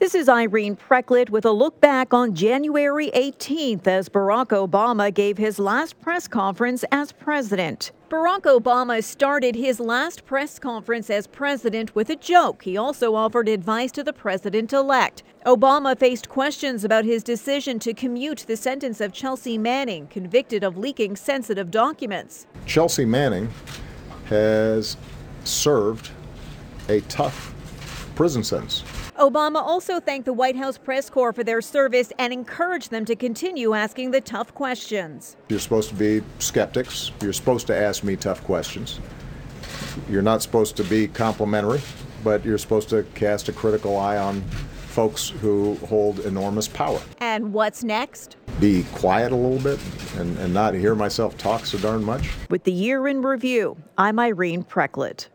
This is Irene Precklett with a look back on January 18th as Barack Obama gave his last press conference as president. Barack Obama started his last press conference as president with a joke. He also offered advice to the president-elect. Obama faced questions about his decision to commute the sentence of Chelsea Manning, convicted of leaking sensitive documents. Chelsea Manning has served a tough prison sentence. Obama also thanked the White House press corps for their service and encouraged them to continue asking the tough questions. You're supposed to be skeptics. You're supposed to ask me tough questions. You're not supposed to be complimentary, but you're supposed to cast a critical eye on folks who hold enormous power. And what's next? Be quiet a little bit and not hear myself talk so darn much. With the year in review, I'm Irene Precklett.